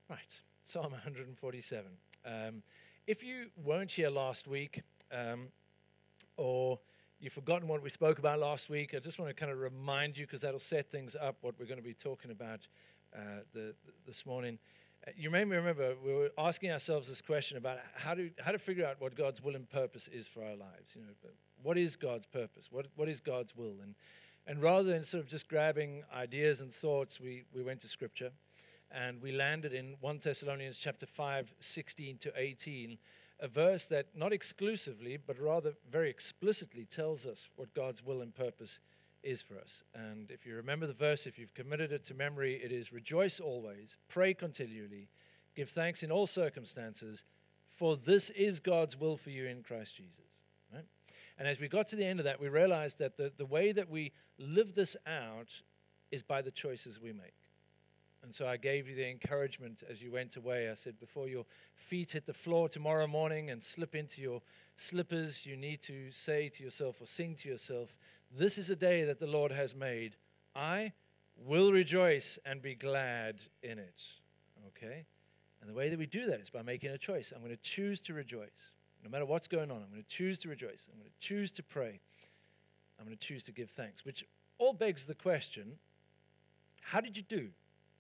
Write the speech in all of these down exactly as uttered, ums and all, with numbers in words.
Right, Psalm one forty-seven. Um, if you weren't here last week, um, or you've forgotten what we spoke about last week, I just want to kind of remind you, because that'll set things up, what we're going to be talking about uh, the, this morning. Uh, you may remember we were asking ourselves this question about how to how to figure out what God's will and purpose is for our lives. You know, what is God's purpose? What what is God's will? And and rather than sort of just grabbing ideas and thoughts, we we went to Scripture. And we landed in First Thessalonians chapter five, sixteen to eighteen, a verse that not exclusively, but rather very explicitly tells us what God's will and purpose is for us. And if you remember the verse, if you've committed it to memory, it is, rejoice always, pray continually, give thanks in all circumstances, for this is God's will for you in Christ Jesus. Right? And as we got to the end of that, we realized that the, the way that we live this out is by the choices we make. And so I gave you the encouragement as you went away. I said, before your feet hit the floor tomorrow morning and slip into your slippers, you need to say to yourself or sing to yourself, this is a day that the Lord has made. I will rejoice and be glad in it. Okay? And the way that we do that is by making a choice. I'm going to choose to rejoice. No matter what's going on, I'm going to choose to rejoice. I'm going to choose to pray. I'm going to choose to give thanks. Which all begs the question, how did you do?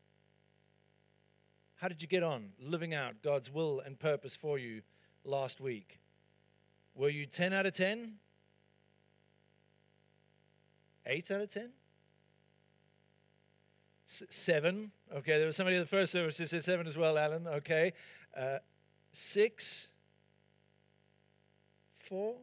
How did you get on living out God's will and purpose for you last week? Were you ten out of ten? eight out of ten? S- seven? Okay, there was somebody in the first service who said seven as well, Alan. Okay. Uh, six? four?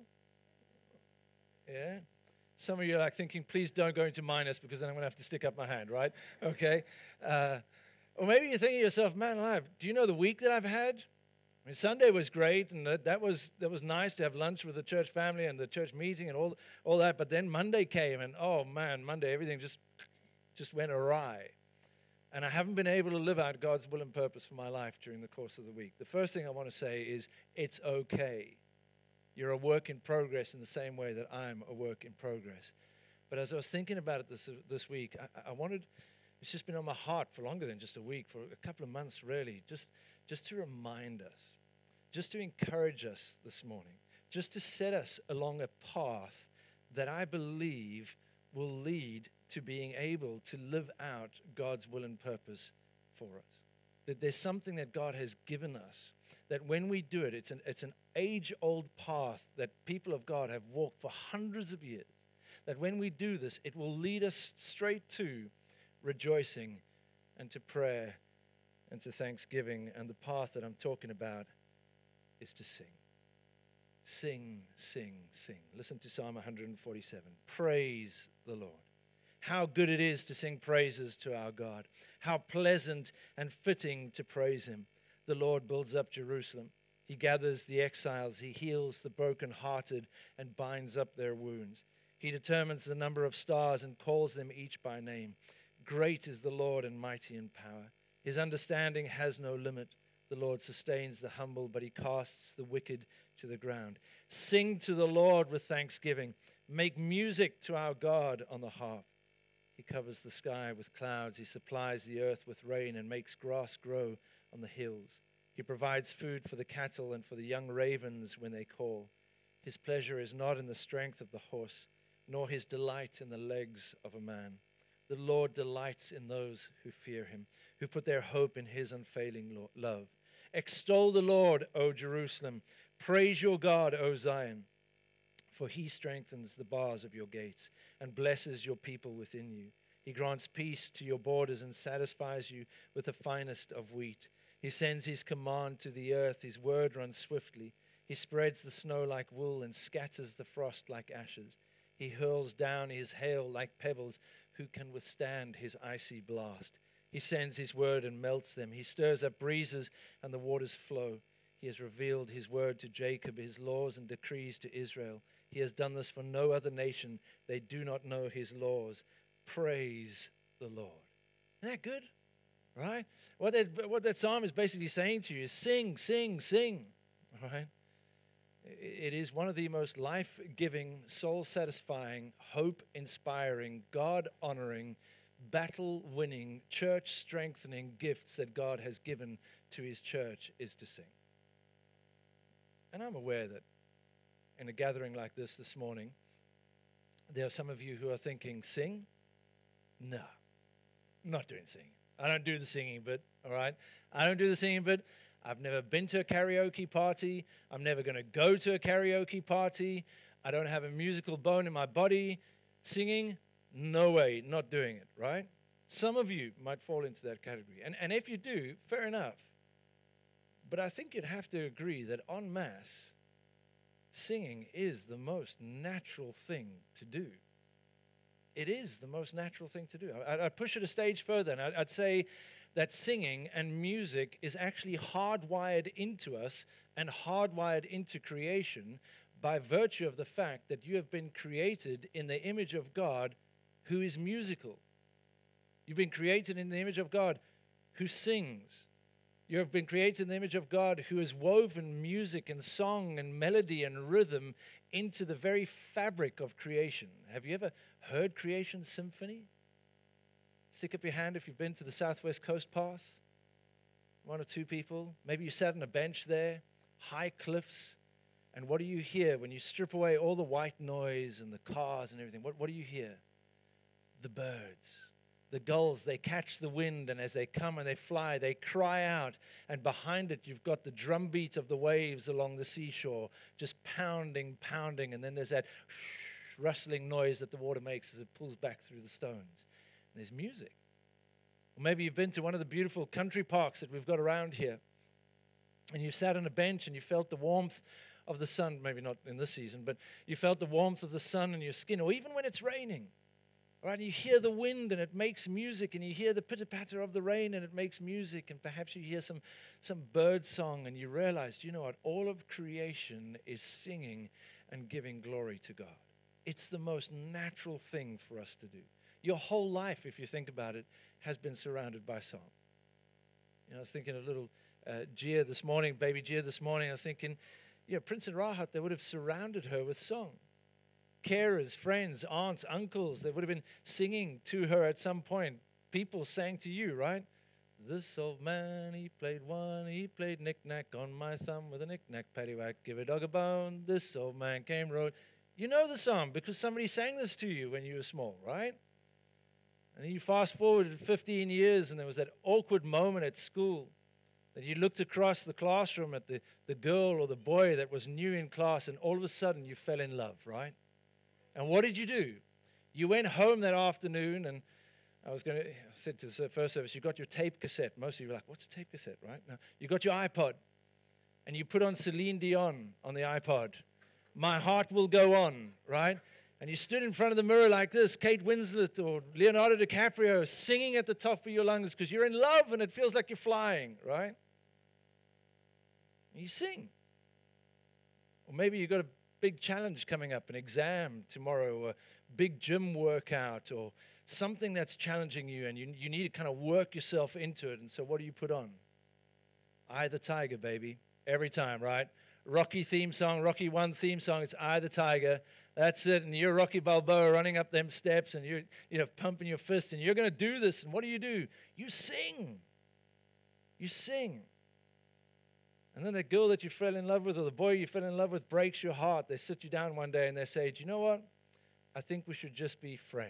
Yeah. Some of you are like thinking, please don't go into minus because then I'm going to have to stick up my hand, right? Okay. Uh, Or maybe you're thinking to yourself, man alive, do you know the week that I've had? I mean, Sunday was great, and that, that was that was nice to have lunch with the church family and the church meeting and all all that. But then Monday came, and oh man, Monday everything just just went awry, and I haven't been able to live out God's will and purpose for my life during the course of the week. The first thing I want to say is it's okay. You're a work in progress in the same way that I'm a work in progress. But as I was thinking about it this this week, I, I wanted. It's just been on my heart for longer than just a week, for a couple of months really, just, just to remind us, just to encourage us this morning, just to set us along a path that I believe will lead to being able to live out God's will and purpose for us. That there's something that God has given us, that when we do it, it's an, it's an age-old path that people of God have walked for hundreds of years, that when we do this, it will lead us straight to rejoicing and to prayer and to thanksgiving. And the path that I'm talking about is to sing. Sing, sing, sing. Listen to Psalm one forty-seven. Praise the Lord. How good it is to sing praises to our God. How pleasant and fitting to praise Him. The Lord builds up Jerusalem. He gathers the exiles. He heals the brokenhearted and binds up their wounds. He determines the number of stars and calls them each by name. Great is the Lord and mighty in power. His understanding has no limit. The Lord sustains the humble, but He casts the wicked to the ground. Sing to the Lord with thanksgiving. Make music to our God on the harp. He covers the sky with clouds. He supplies the earth with rain and makes grass grow on the hills. He provides food for the cattle and for the young ravens when they call. His pleasure is not in the strength of the horse, nor His delight in the legs of a man. The Lord delights in those who fear Him, who put their hope in His unfailing love. Extol the Lord, O Jerusalem. Praise your God, O Zion. For He strengthens the bars of your gates and blesses your people within you. He grants peace to your borders and satisfies you with the finest of wheat. He sends His command to the earth. His word runs swiftly. He spreads the snow like wool and scatters the frost like ashes. He hurls down His hail like pebbles. Who can withstand His icy blast? He sends His word and melts them. He stirs up breezes and the waters flow. He has revealed His word to Jacob, His laws and decrees to Israel. He has done this for no other nation. They do not know His laws. Praise the Lord. Isn't that good? Right? What that, what that psalm is basically saying to you is sing, sing, sing. All right? It is one of the most life-giving, soul-satisfying, hope-inspiring, God-honoring, battle-winning, church-strengthening gifts that God has given to his church is to sing. And I'm aware that in a gathering like this this morning, there are some of you who are thinking, sing? No, I'm not doing singing. I don't do the singing bit, all right? I don't do the singing bit. I've never been to a karaoke party. I'm never going to go to a karaoke party. I don't have a musical bone in my body. Singing? No way, not doing it, right? Some of you might fall into that category. And, and if you do, fair enough. But I think you'd have to agree that en masse, singing is the most natural thing to do. It is the most natural thing to do. I, I'd push it a stage further, and I'd, I'd say that singing and music is actually hardwired into us and hardwired into creation by virtue of the fact that you have been created in the image of God who is musical. You've been created in the image of God who sings. You have been created in the image of God who has woven music and song and melody and rhythm into the very fabric of creation. Have you ever heard Creation Symphony? Stick up your hand if you've been to the Southwest Coast Path. One or two people. Maybe you sat on a bench there, high cliffs. And what do you hear when you strip away all the white noise and the cars and everything? What, what do you hear? The birds. The gulls, they catch the wind, and as they come and they fly, they cry out. And behind it, you've got the drumbeat of the waves along the seashore, just pounding, pounding. And then there's that shh, rustling noise that the water makes as it pulls back through the stones. And there's music. Or maybe you've been to one of the beautiful country parks that we've got around here, and you've sat on a bench and you felt the warmth of the sun, maybe not in this season, but you felt the warmth of the sun on your skin, or even when it's raining. Right, you hear the wind and it makes music, and you hear the pitter-patter of the rain and it makes music, and perhaps you hear some, some bird song and you realize, you know what, all of creation is singing and giving glory to God. It's the most natural thing for us to do. Your whole life, if you think about it, has been surrounded by song. You know, I was thinking of little uh, Gia this morning, baby Gia this morning, I was thinking, you know, Prince and Rahat, they would have surrounded her with song. Carers, friends, aunts, uncles, they would have been singing to her at some point. People sang to you, right? This old man, he played one, he played knick-knack on my thumb with a knick-knack, paddywhack, give a dog a bone. This old man came road. You know the song because somebody sang this to you when you were small, right? And then you fast forward fifteen years, and there was that awkward moment at school that you looked across the classroom at the, the girl or the boy that was new in class, and all of a sudden you fell in love, right? And what did you do? You went home that afternoon, and I was going to, I said to the first service, you got your tape cassette. Most of you were like, what's a tape cassette, right? No, you got your iPod, and you put on Celine Dion on the iPod. My Heart Will Go On, right? And you stood in front of the mirror like this, Kate Winslet or Leonardo DiCaprio, singing at the top of your lungs because you're in love and it feels like you're flying, right? And you sing. Or maybe you've got a big challenge coming up, an exam tomorrow, or a big gym workout, or something that's challenging you, and you, you need to kind of work yourself into it. And so what do you put on? Eye the Tiger, baby. Every time, right? Rocky theme song, Rocky One theme song, it's Eye the Tiger. That's it. And you're Rocky Balboa running up them steps, and you're, you know, pumping your fists, and you're going to do this. And what do you do? You sing. You sing. And then the girl that you fell in love with, or the boy you fell in love with, breaks your heart. They sit you down one day and they say, do you know what? I think we should just be friends.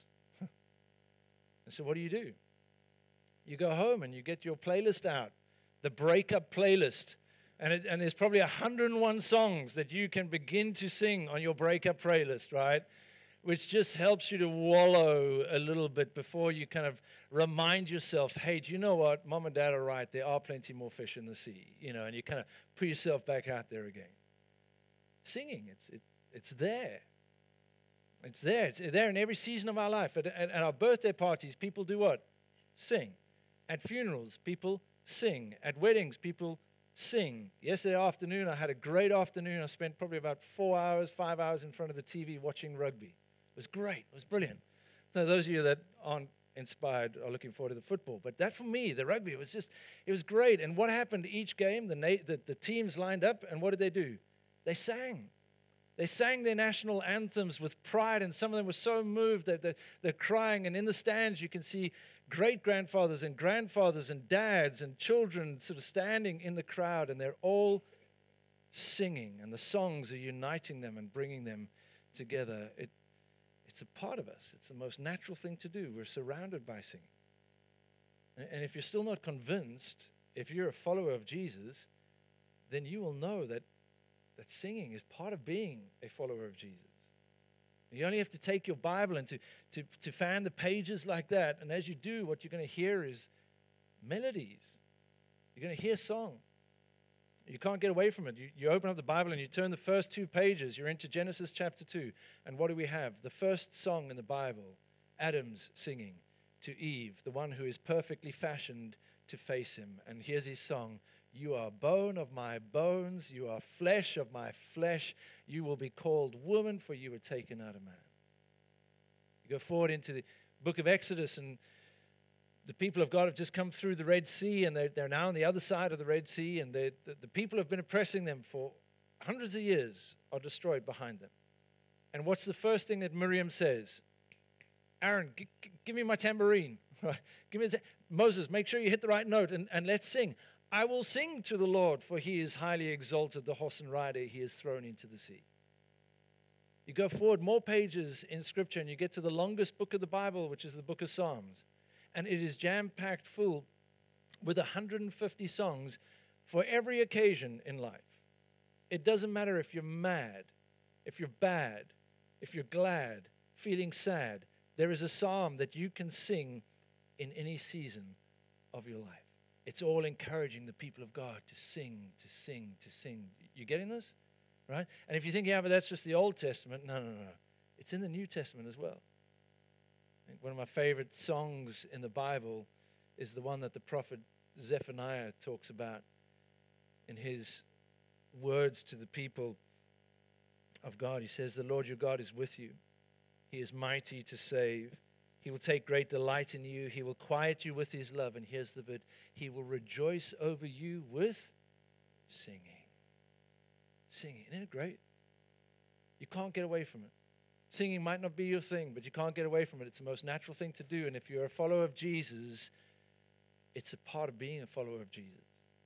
And so what do you do? You go home and you get your playlist out, the breakup playlist. And, it, and there's probably one hundred and one songs that you can begin to sing on your breakup playlist, right? Which just helps you to wallow a little bit before you kind of remind yourself, hey, do you know what? Mom and Dad are right. There are plenty more fish in the sea, you know, and you kind of put yourself back out there again. Singing, it's, it, it's there. It's there. It's there in every season of our life. At, at, at our birthday parties, people do what? Sing. At funerals, people sing. At weddings, people sing. Yesterday afternoon, I had a great afternoon. I spent probably about four hours, five hours in front of the T V watching rugby. It was great. It was brilliant. So those of you that aren't inspired are looking forward to the football. But that for me, the rugby, it was just, it was great. And what happened each game? The, the, the teams lined up, and what did they do? They sang. They sang their national anthems with pride, and some of them were so moved that they're, they're crying. And in the stands, you can see great-grandfathers and grandfathers and dads and children sort of standing in the crowd, and they're all singing, and the songs are uniting them and bringing them together. It, it's a part of us. It's the most natural thing to do. We're surrounded by singing. And if you're still not convinced, if you're a follower of Jesus, then you will know that, that singing is part of being a follower of Jesus. You only have to take your Bible and to, to, to fan the pages like that. And as you do, what you're going to hear is melodies. You're going to hear song. You can't get away from it. You, you open up the Bible and you turn the first two pages. You're into Genesis chapter two. And what do we have? The first song in the Bible, Adam's singing to Eve, the one who is perfectly fashioned to face him. And here's his song. You are bone of my bones. You are flesh of my flesh. You will be called woman, for you were taken out of man. You go forward into the book of Exodus, and the people of God have just come through the Red Sea, and they're, they're now on the other side of the Red Sea, and the, the people who have been oppressing them for hundreds of years are destroyed behind them. And what's the first thing that Miriam says? Aaron, g- g- give me my tambourine. Give me the ta- Moses, make sure you hit the right note, and, and let's sing. I will sing to the Lord, for he is highly exalted. The horse and rider he is thrown into the sea. You go forward more pages in Scripture, and you get to the longest book of the Bible, which is the book of Psalms. And it is jam-packed full with one hundred fifty songs for every occasion in life. It doesn't matter if you're mad, if you're bad, if you're glad, feeling sad. There is a psalm that you can sing in any season of your life. It's all encouraging the people of God to sing, to sing, to sing. You getting this? Right? And if you think, yeah, but that's just the Old Testament. No, no, no. It's in the New Testament as well. I think one of my favorite songs in the Bible is the one that the prophet Zephaniah talks about in his words to the people of God. He says, the Lord your God is with you. He is mighty to save. He will take great delight in you. He will quiet you with his love. And here's the bit. He will rejoice over you with singing. Singing. Isn't it great? You can't get away from it. Singing might not be your thing, but you can't get away from it. It's the most natural thing to do. And if you're a follower of Jesus, it's a part of being a follower of Jesus.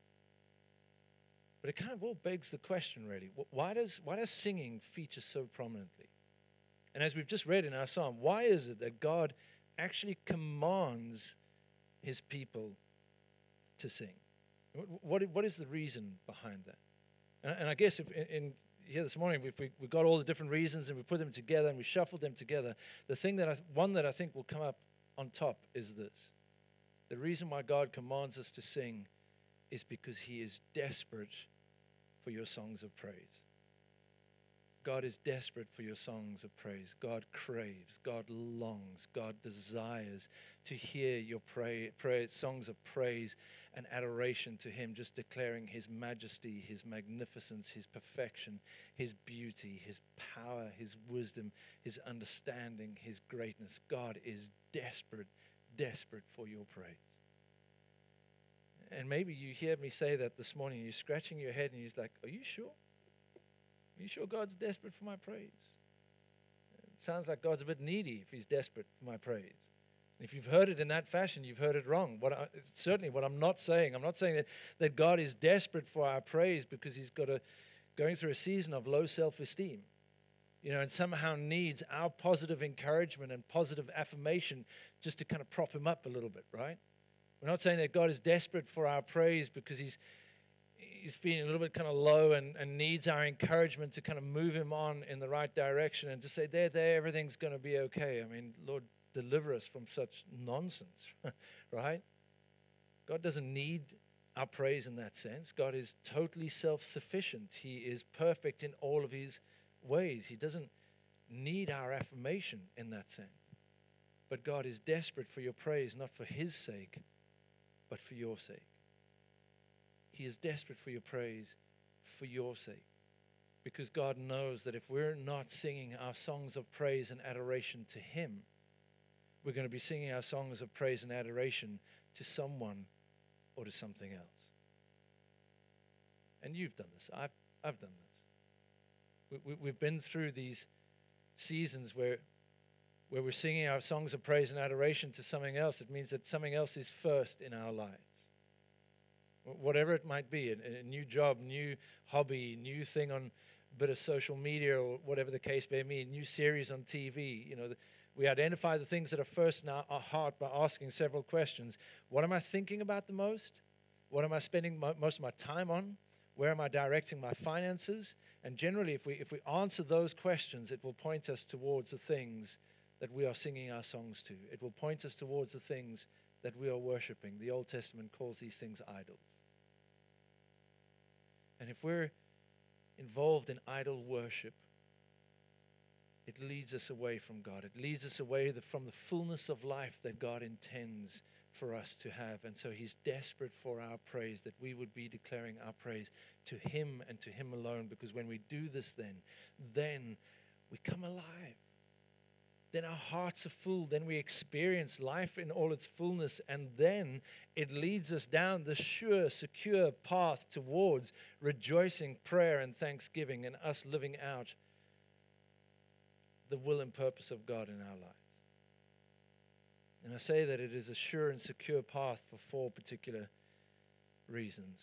But it kind of all begs the question, really. Why does, why does singing feature so prominently? And as we've just read in our psalm, why is it that God actually commands his people to sing? What, what is the reason behind that? And, and I guess if in, in here this morning, if we, we got all the different reasons and we put them together and we shuffled them together, the thing that I, one that I think will come up on top is this. The reason why God commands us to sing is because he is desperate for your songs of praise. God is desperate for your songs of praise. God craves, God longs, God desires to hear your pray, pray, songs of praise and adoration to him, just declaring his majesty, his magnificence, his perfection, his beauty, his power, his wisdom, his understanding, his greatness. God is desperate, desperate for your praise. And maybe you hear me say that this morning, you're scratching your head and you're like, are you sure? Are you sure God's desperate for my praise? It sounds like God's a bit needy if he's desperate for my praise. And if you've heard it in that fashion, you've heard it wrong. What I, certainly what I'm not saying, I'm not saying that, that God is desperate for our praise because he's got a, going through a season of low self-esteem, you know, and somehow needs our positive encouragement and positive affirmation just to kind of prop him up a little bit, right? We're not saying that God is desperate for our praise because he's he's feeling a little bit kind of low and, and needs our encouragement to kind of move him on in the right direction and to say, there, there, everything's going to be okay. I mean, Lord, deliver us from such nonsense, right? God doesn't need our praise in that sense. God is totally self-sufficient. He is perfect in all of his ways. He doesn't need our affirmation in that sense. But God is desperate for your praise, not for his sake, but for your sake. He is desperate for your praise for your sake. Because God knows that if we're not singing our songs of praise and adoration to him, we're going to be singing our songs of praise and adoration to someone or to something else. And you've done this. I've, I've done this. We, we, we've been through these seasons where, where we're singing our songs of praise and adoration to something else. It means that something else is first in our lives. Whatever it might be, a, a new job, new hobby, new thing on a bit of social media or whatever the case may be, new series on T V. You know, the, we identify the things that are first in our, our heart by asking several questions. What am I thinking about the most? What am I spending mo- most of my time on? Where am I directing my finances? And generally, if we, if we answer those questions, it will point us towards the things that we are singing our songs to. It will point us towards the things that we are worshiping. The Old Testament calls these things idols. And if we're involved in idol worship, it leads us away from God. It leads us away the, from the fullness of life that God intends for us to have. And so he's desperate for our praise, that we would be declaring our praise to him and to him alone. Because when we do this, then, then we come alive. Then our hearts are full. Then we experience life in all its fullness. And then it leads us down the sure, secure path towards rejoicing, prayer, and thanksgiving, and us living out the will and purpose of God in our lives. And I say that it is a sure and secure path for four particular reasons.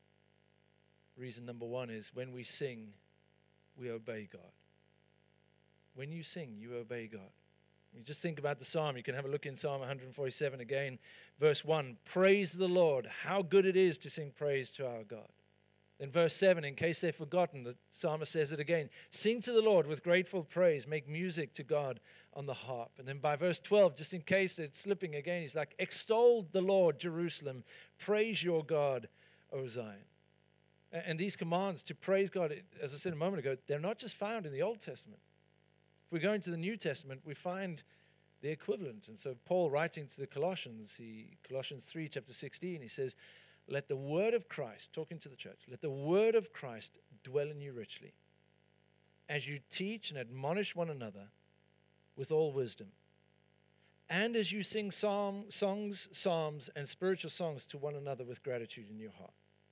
Reason number one is when we sing, we obey God. When you sing, you obey God. You just think about the psalm. You can have a look in Psalm one forty-seven again, verse one. Praise the Lord. How good it is to sing praise to our God. In verse seven, in case they've forgotten, the psalmist says it again. Sing to the Lord with grateful praise. Make music to God on the harp. And then by verse twelve, just in case it's slipping again, he's like, extol the Lord, Jerusalem. Praise your God, O Zion. And these commands to praise God, as I said a moment ago, they're not just found in the Old Testament. If we go into the New Testament, we find the equivalent. And so Paul, writing to the Colossians, he, Colossians three, chapter sixteen, he says, let the word of Christ, talking to the church, let the word of Christ dwell in you richly, as you teach and admonish one another with all wisdom, and as you sing psalm, songs, psalms, and spiritual songs to one another with gratitude in your heart.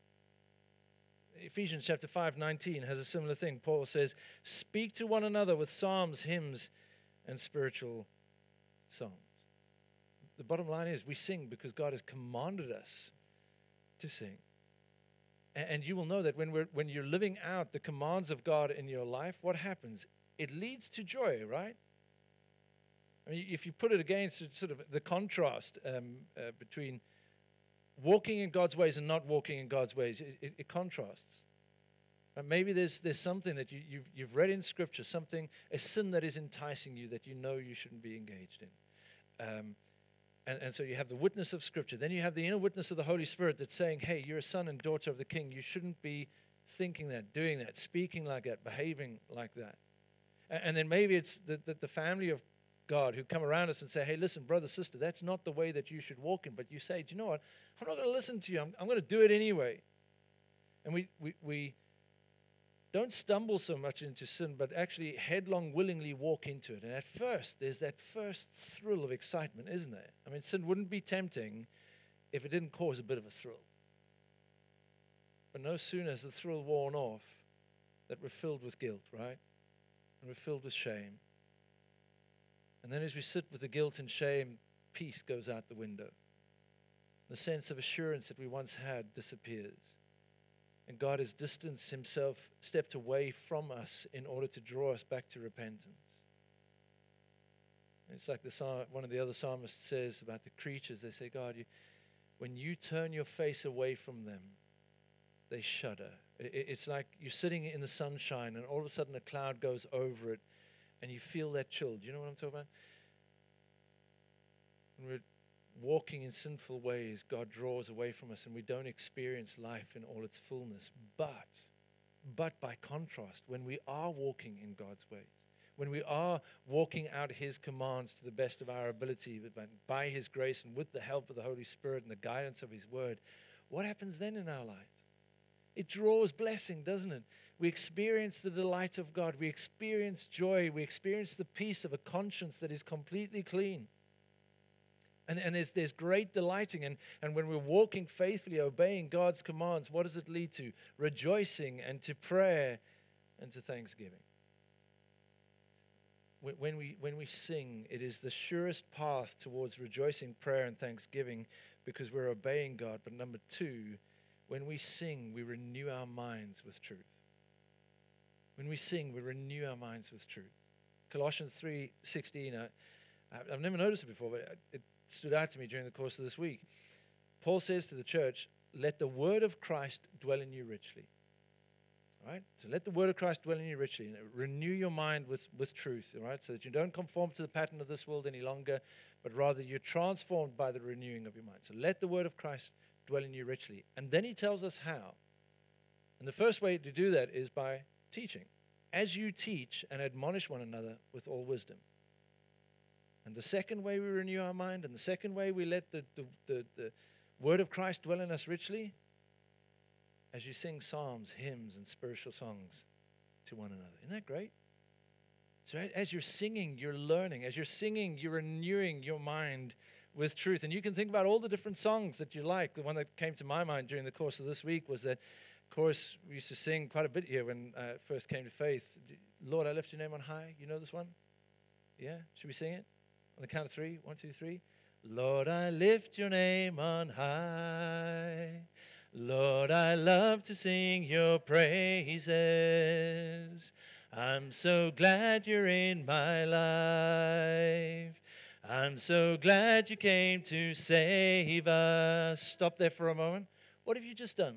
Ephesians chapter five, nineteen has a similar thing. Paul says, speak to one another with psalms, hymns, and spiritual songs. The bottom line is we sing because God has commanded us to sing. And you will know that when we're when you're living out the commands of God in your life, what happens? It leads to joy, right? I mean, if you put it against sort of the contrast um, uh, between walking in God's ways and not walking in God's ways, it, it, it contrasts. Uh, maybe there's there's something that you, you've, you've read in Scripture, something, a sin that is enticing you that you know you shouldn't be engaged in. Um, And, and so you have the witness of Scripture. Then you have the inner witness of the Holy Spirit that's saying, hey, you're a son and daughter of the King. You shouldn't be thinking that, doing that, speaking like that, behaving like that. And, and then maybe it's the, the, the family of God who come around us and say, hey, listen, brother, sister, that's not the way that you should walk in. But you say, do you know what? I'm not going to listen to you. I'm, I'm going to do it anyway. And we, we, we don't stumble so much into sin, but actually headlong willingly walk into it. And at first, there's that first thrill of excitement, isn't there? I mean, sin wouldn't be tempting if it didn't cause a bit of a thrill. But no sooner has the thrill worn off that we're filled with guilt, right? And we're filled with shame. And then as we sit with the guilt and shame, peace goes out the window. The sense of assurance that we once had disappears. And God has distanced himself, stepped away from us in order to draw us back to repentance. It's like the psalm, one of the other psalmists says about the creatures. They say, God, you, when you turn your face away from them, they shudder. It, it's like you're sitting in the sunshine and all of a sudden a cloud goes over it and you feel that chill. Do you know what I'm talking about? When we're walking in sinful ways, God draws away from us and we don't experience life in all its fullness. But, but by contrast, when we are walking in God's ways, when we are walking out his commands to the best of our ability, by his grace and with the help of the Holy Spirit and the guidance of his word, what happens then in our lives? It draws blessing, doesn't it? We experience the delight of God. We experience joy. We experience the peace of a conscience that is completely clean. And, and there's, there's great delighting. And, and when we're walking faithfully, obeying God's commands, what does it lead to? Rejoicing and to prayer and to thanksgiving. wh- when we, when we sing, it is the surest path towards rejoicing, prayer, and thanksgiving because we're obeying God. But number two, when we sing, we renew our minds with truth. When we sing, we renew our minds with truth. Colossians three sixteen, I, I've never noticed it before, but it stood out to me during the course of this week. Paul says to the church, let the word of Christ dwell in you richly. All right? So let the word of Christ dwell in you richly. And renew your mind with, with truth, all right? So that you don't conform to the pattern of this world any longer, but rather you're transformed by the renewing of your mind. So let the word of Christ dwell in you richly. And then he tells us how. And the first way to do that is by teaching. As you teach and admonish one another with all wisdom. And the second way we renew our mind, and the second way we let the, the, the, the word of Christ dwell in us richly, as you sing psalms, hymns, and spiritual songs to one another. Isn't that great? So as you're singing, you're learning. As you're singing, you're renewing your mind with truth. And you can think about all the different songs that you like. The one that came to my mind during the course of this week was that, of course, we used to sing quite a bit here when I first came to faith. Lord, I lift your name on high. You know this one? Yeah? Should we sing it? On the count of three. One, two, three. Lord, I lift your name on high. Lord, I love to sing your praises. I'm so glad you're in my life. I'm so glad you came to save us. Stop there for a moment. What have you just done?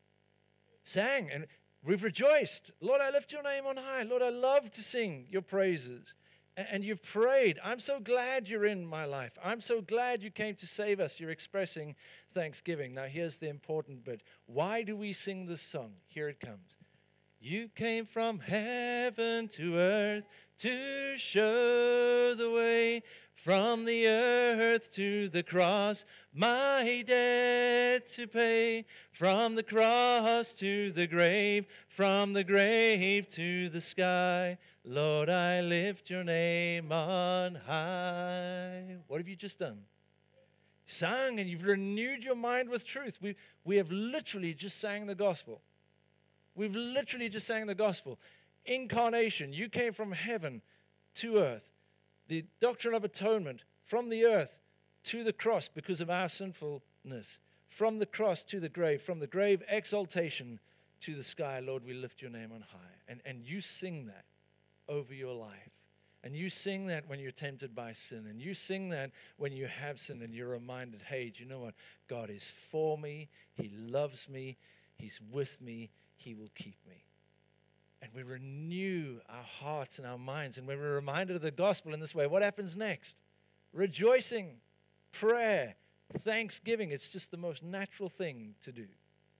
Sang, and we've rejoiced. Lord, I lift your name on high. Lord, I love to sing your praises. And you've prayed. I'm so glad you're in my life. I'm so glad you came to save us. You're expressing thanksgiving. Now, here's the important bit. Why do we sing this song? Here it comes. You came from heaven to earth to show the way. From the earth to the cross, my debt to pay. From the cross to the grave, from the grave to the sky. Lord, I lift your name on high. What have you just done? Sang, and you've renewed your mind with truth. We, we have literally just sang the gospel. We've literally just sang the gospel. Incarnation, you came from heaven to earth. The doctrine of atonement, from the earth to the cross because of our sinfulness. From the cross to the grave. From the grave, exaltation to the sky. Lord, we lift your name on high. And, and you sing that over your life. And you sing that when you're tempted by sin. And you sing that when you have sinned and you're reminded, hey, do you know what? God is for me. He loves me. He's with me. He will keep me. And we renew our hearts and our minds. And when we're reminded of the gospel in this way, what happens next? Rejoicing, prayer, thanksgiving. It's just the most natural thing to do.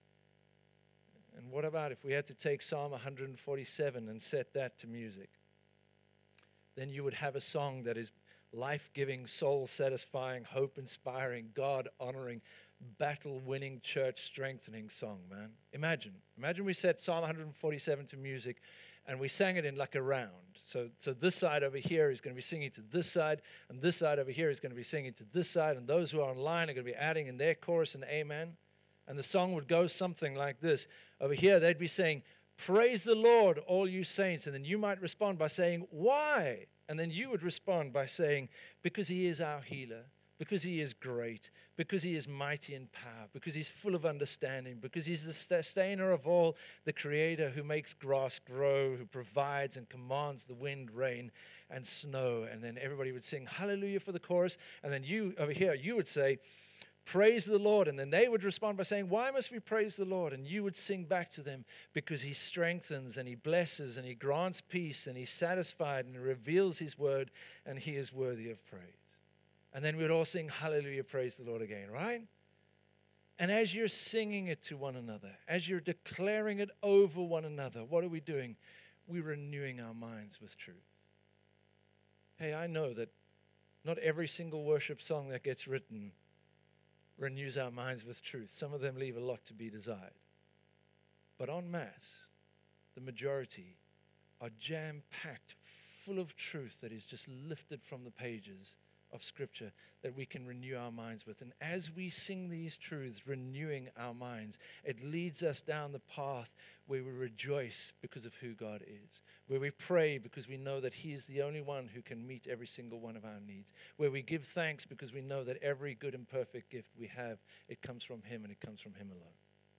And what about if we had to take Psalm one forty-seven and set that to music? Then you would have a song that is life-giving, soul-satisfying, hope-inspiring, God-honoring, battle-winning, church-strengthening song, man. Imagine. Imagine we set Psalm one forty-seven to music and we sang it in like a round. So, so this side over here is going to be singing to this side, and this side over here is going to be singing to this side, and those who are online are going to be adding in their chorus and amen. And the song would go something like this. Over here, they'd be saying, praise the Lord, all you saints. And then you might respond by saying, why? And then you would respond by saying, because he is our healer, because he is great, because he is mighty in power, because he's full of understanding, because he's the sustainer of all, the creator who makes grass grow, who provides and commands the wind, rain, and snow. And then everybody would sing hallelujah for the chorus. And then you, over here, you would say, praise the Lord. And then they would respond by saying, why must we praise the Lord? And you would sing back to them, because he strengthens and he blesses and he grants peace and he's satisfied and he reveals his word and he is worthy of praise. And then we'd all sing hallelujah, praise the Lord again, right? And as you're singing it to one another, as you're declaring it over one another, what are we doing? We're renewing our minds with truth. Hey, I know that not every single worship song that gets written renews our minds with truth. Some of them leave a lot to be desired. But en masse, the majority are jam-packed, full of truth that is just lifted from the pages of Scripture that we can renew our minds with. And as we sing these truths, renewing our minds, it leads us down the path where we rejoice because of who God is, where we pray because we know that He is the only one who can meet every single one of our needs, where we give thanks because we know that every good and perfect gift we have, it comes from Him and it comes from Him alone.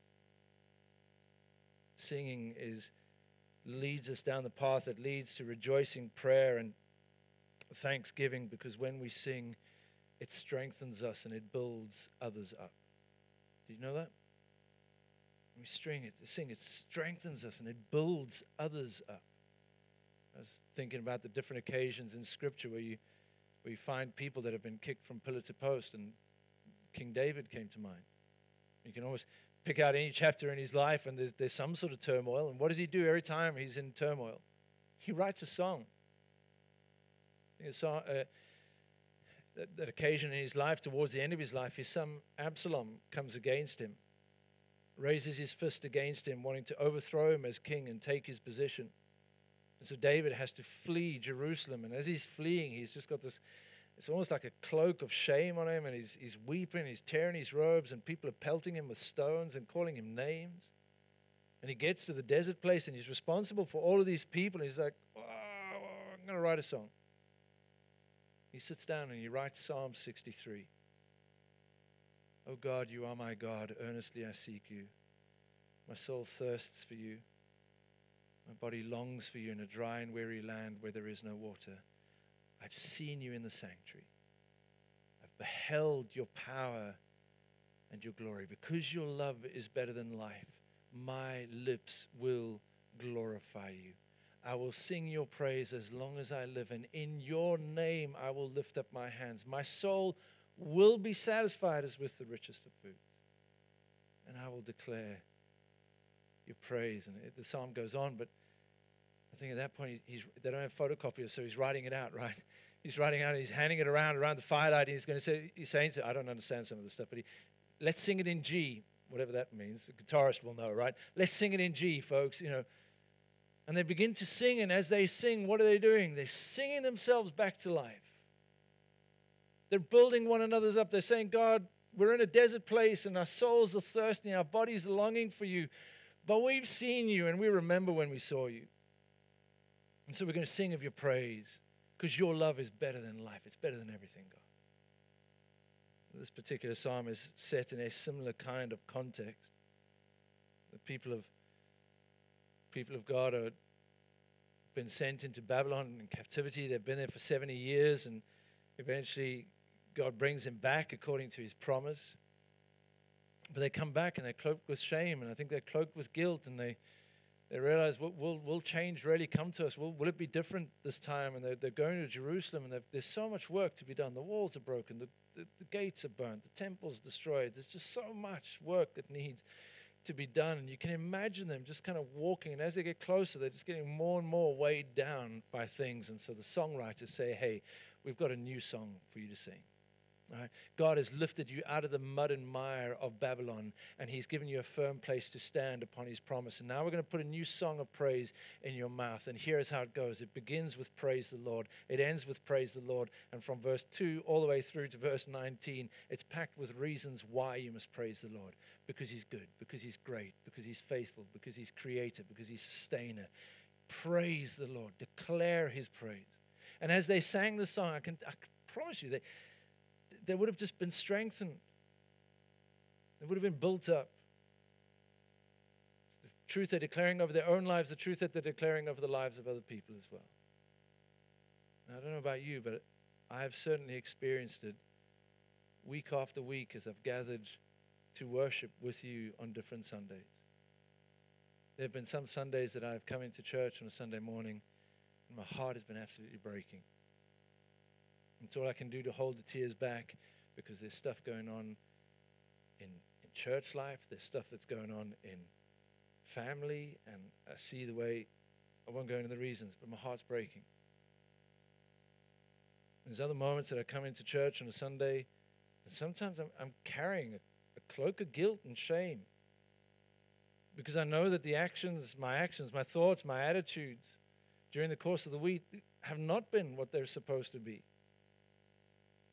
Singing is leads us down the path that leads to rejoicing, prayer, and thanksgiving, because when we sing, it strengthens us and it builds others up. Do you know that? When we string it, sing, it strengthens us and it builds others up. I was thinking about the different occasions in Scripture where you, where you find people that have been kicked from pillar to post, and King David came to mind. You can always pick out any chapter in his life, and there's, there's some sort of turmoil. And what does he do every time he's in turmoil? He writes a song. I think a song uh, that, that occasion in his life, towards the end of his life, his son Absalom comes against him, raises his fist against him, wanting to overthrow him as king and take his position. And so David has to flee Jerusalem. And as he's fleeing, he's just got this, it's almost like a cloak of shame on him, and he's, he's weeping, he's tearing his robes, and people are pelting him with stones and calling him names. And he gets to the desert place, and he's responsible for all of these people, and he's like, oh, I'm going to write a song. He sits down and he writes Psalm sixty-three. Oh God, you are my God, earnestly I seek you. My soul thirsts for you. My body longs for you in a dry and weary land where there is no water. I've seen you in the sanctuary. I've beheld your power and your glory. Because your love is better than life, my lips will glorify you. I will sing your praise as long as I live, and in your name I will lift up my hands. My soul will be satisfied as with the richest of foods, and I will declare your praise. And it, the psalm goes on, but I think at that point, he's, they don't have photocopiers, so he's writing it out, right? He's writing out, and he's handing it around, around the firelight, and he's going to say, he's saying to, I don't understand some of the stuff, but he, let's sing it in G, whatever that means. The guitarist will know, right? Let's sing it in G, folks, you know. And they begin to sing, and as they sing, what are they doing? They're singing themselves back to life. They're building one another's up. They're saying, God, we're in a desert place, and our souls are thirsty, our bodies are longing for you, but we've seen you, and we remember when we saw you. And so we're going to sing of your praise, because your love is better than life. It's better than everything, God. This particular psalm is set in a similar kind of context. The people of people of God have been sent into Babylon in captivity. They've been there for seventy years, and eventually God brings them back according to his promise. But they come back, and they're cloaked with shame, and I think they're cloaked with guilt, and they They realize, will, will, will change really come to us? Will, will it be different this time? And they're, they're going to Jerusalem, and there's so much work to be done. The walls are broken. The, the, the gates are burnt. The temple's destroyed. There's just so much work that needs to be done. And you can imagine them just kind of walking. And as they get closer, they're just getting more and more weighed down by things. And so the songwriters say, hey, we've got a new song for you to sing. All right. God has lifted you out of the mud and mire of Babylon, and he's given you a firm place to stand upon his promise. And now we're going to put a new song of praise in your mouth. And here's how it goes. It begins with praise the Lord. It ends with praise the Lord. And from verse two all the way through to verse nineteen, it's packed with reasons why you must praise the Lord. Because he's good, because he's great, because he's faithful, because he's creator, because he's sustainer. Praise the Lord. Declare his praise. And as they sang the song, I can, I can promise you, they They would have just been strengthened. They would have been built up. It's the truth they're declaring over their own lives, the truth that they're declaring over the lives of other people as well. Now, I don't know about you, but I have certainly experienced it week after week as I've gathered to worship with you on different Sundays. There have been some Sundays that I've come into church on a Sunday morning, and my heart has been absolutely breaking. It's all I can do to hold the tears back, because there's stuff going on in, in church life. There's stuff that's going on in family. And I see the way, I won't go into the reasons, but my heart's breaking. There's other moments that I come into church on a Sunday, and sometimes I'm, I'm carrying a, a cloak of guilt and shame, because I know that the actions, my actions, my thoughts, my attitudes during the course of the week have not been what they're supposed to be.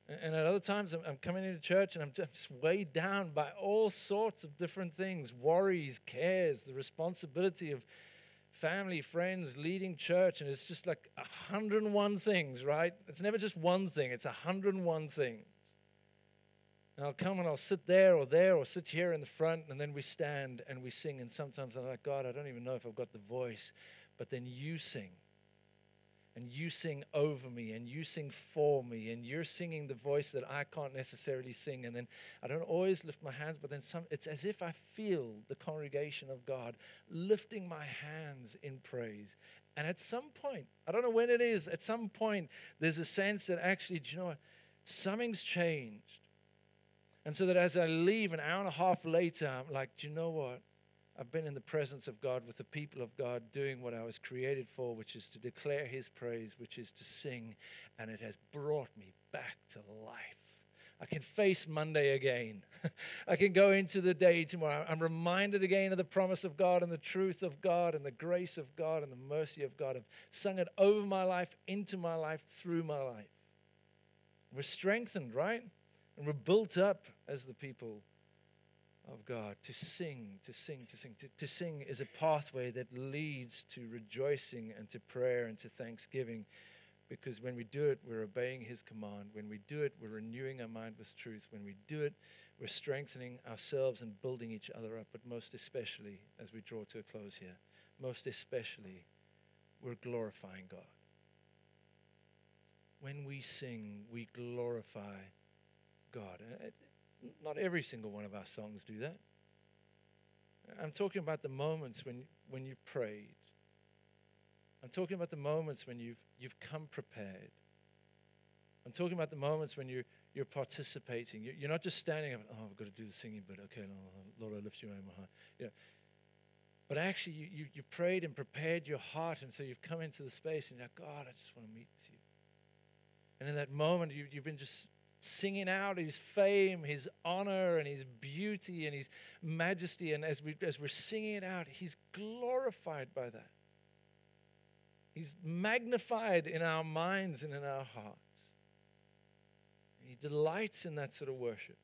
And and at other times, I'm, I'm coming into church and I'm just weighed down by all sorts of different things, worries, cares, the responsibility of family, friends, leading church. And it's just like a hundred and one things, right? It's never just one thing, it's a hundred and one things. And I'll come and I'll sit there or there or sit here in the front, and then we stand and we sing. And sometimes I'm like, God, I don't even know if I've got the voice. But then you sing. And you sing over me, and you sing for me, and you're singing the voice that I can't necessarily sing. And then I don't always lift my hands, but then some, it's as if I feel the congregation of God lifting my hands in praise. And at some point, I don't know when it is, at some point, there's a sense that actually, do you know what? Something's changed. And so that as I leave an hour and a half later, I'm like, do you know what? I've been in the presence of God with the people of God doing what I was created for, which is to declare His praise, which is to sing, and it has brought me back to life. I can face Monday again. I can go into the day tomorrow. I'm reminded again of the promise of God and the truth of God and the grace of God and the mercy of God. I've sung it over my life, into my life, through my life. We're strengthened, right? And we're built up as the people of God to sing, to sing, to sing. To, to sing is a pathway that leads to rejoicing and to prayer and to thanksgiving, because when we do it, we're obeying His command. When we do it, we're renewing our mind with truth. When we do it, we're strengthening ourselves and building each other up. But most especially, as we draw to a close here, most especially, we're glorifying God. When we sing, we glorify God. Not every single one of our songs do that. I'm talking about the moments when, when you've prayed. I'm talking about the moments when you've, you've come prepared. I'm talking about the moments when you're, you're participating. You're, you're not just standing up, oh, I've got to do the singing, but okay, Lord, I lift you in my heart. Yeah. But actually, you, you, you prayed and prepared your heart, and so you've come into the space, and you're like, God, I just want to meet with you. And in that moment, you, you've been just singing out His fame, His honor, and His beauty, and His majesty. And as, we, as we're singing it out, He's glorified by that. He's magnified in our minds and in our hearts. He delights in that sort of worship.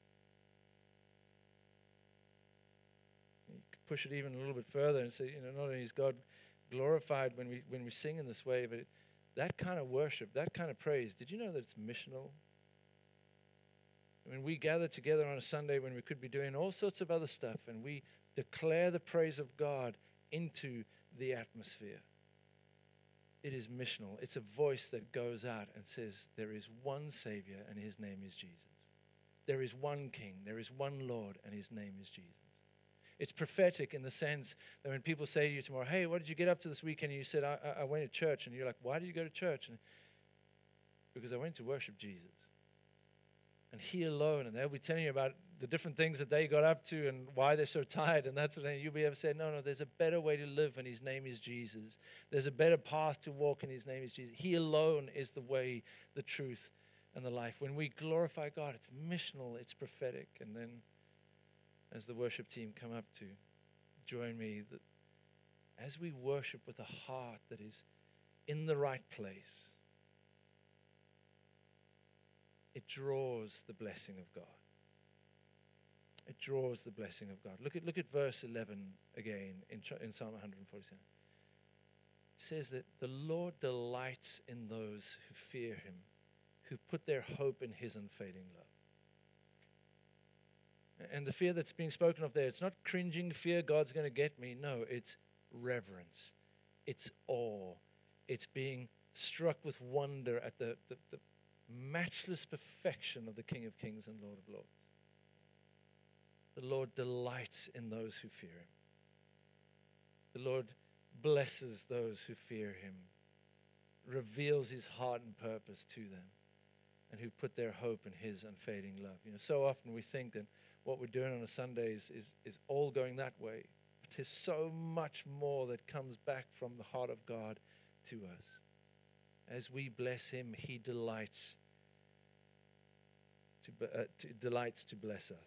You could push it even a little bit further and say, you know, not only is God glorified when we, when we sing in this way, but it, that kind of worship, that kind of praise, did you know that it's missional? When we gather together on a Sunday when we could be doing all sorts of other stuff, and we declare the praise of God into the atmosphere, it is missional. It's a voice that goes out and says, there is one Savior, and His name is Jesus. There is one King, there is one Lord, and His name is Jesus. It's prophetic in the sense that when people say to you tomorrow, hey, what did you get up to this weekend? And you said, I, I went to church. And you're like, why did you go to church? And, because I went to worship Jesus. And He alone, and they'll be telling you about the different things that they got up to and why they're so tired and that sort of thing. You'll be able to say, no, no, there's a better way to live, and His name is Jesus. There's a better path to walk, and His name is Jesus. He alone is the way, the truth, and the life. When we glorify God, it's missional, it's prophetic. And then as the worship team come up to join me, that as we worship with a heart that is in the right place, it draws the blessing of God. It draws the blessing of God. Look at, look at verse eleven again in, in Psalm one forty-seven. It says that the Lord delights in those who fear Him, who put their hope in His unfailing love. And the fear that's being spoken of there, it's not cringing fear, God's going to get me. No, it's reverence. It's awe. It's being struck with wonder at the, the, the matchless perfection of the King of Kings and Lord of Lords. The Lord delights in those who fear Him. The Lord blesses those who fear Him, reveals His heart and purpose to them, and who put their hope in His unfading love. You know, so often we think that what we're doing on a Sunday is, is, is all going that way. But there's so much more that comes back from the heart of God to us. As we bless Him, He delights to, uh, to, delights to bless us.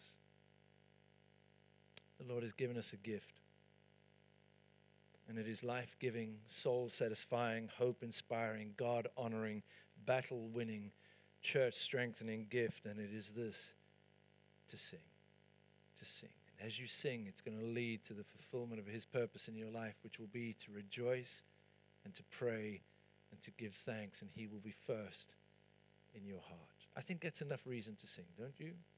The Lord has given us a gift. And it is life-giving, soul-satisfying, hope-inspiring, God-honoring, battle-winning, church strengthening gift, and it is this: to sing. To sing. And as you sing, it's going to lead to the fulfillment of His purpose in your life, which will be to rejoice and to pray and to give thanks, and He will be first in your heart. I think that's enough reason to sing, don't you?